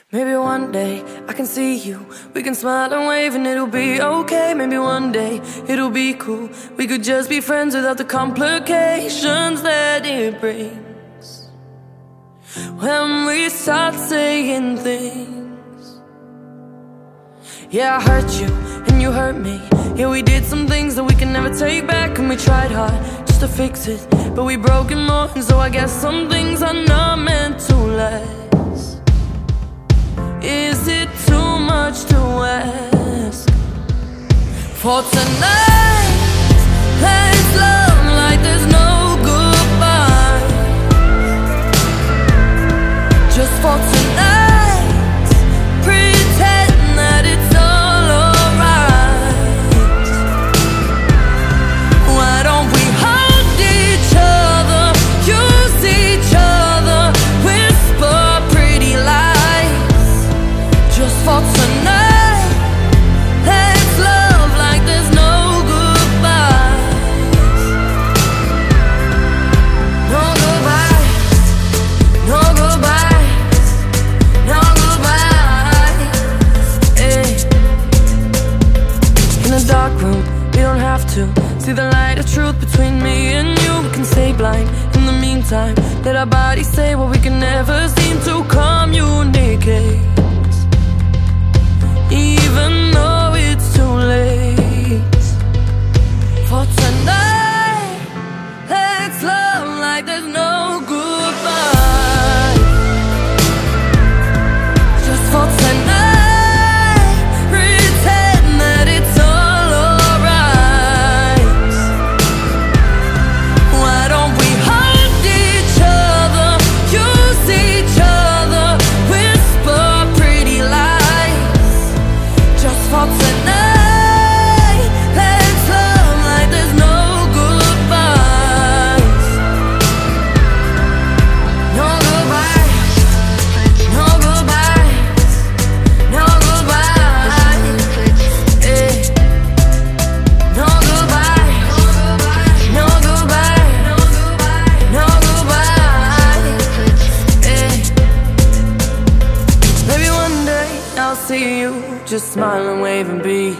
Maybe one day I can see you. We can smile and wave and it'll be okay. Maybe one day it'll be cool. We could just be friends without the complications that it brings. When we start saying things. Yeah, I hurt you and you hurt me. Yeah, we did some things that we can never take back. And we tried hard just to fix it, but we broke it more. And so I guess some things are not meant to last. Is it too much to ask for tonight? Let's love like there's no goodbye. Just for tonight, pretend that it's all alright. Why don't we hold each other, use each other, whisper pretty lies? Just for tonight, let's love like there's no goodbyes. No goodbyes, no goodbyes, no goodbyes. Hey. In a dark room, we don't have to see the light of truth between me and you. We can stay blind in the meantime. Let our bodies say what we can never seem to communicate. Even though it's too late. For tonight, let's love like there's no goodbye. Just for tonight, pretend that it's all alright. Why don't we hold each other, use each other, whisper pretty lies? Just for tonight, let's love like there's no goodbyes. No goodbyes, no goodbyes, no goodbyes. Eh. No goodbyes, no goodbyes, no goodbyes. Eh. Maybe one day I'll see you, just smile and wave and be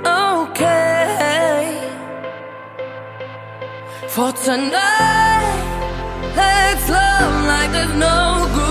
okay. For tonight, let's love like there's no good.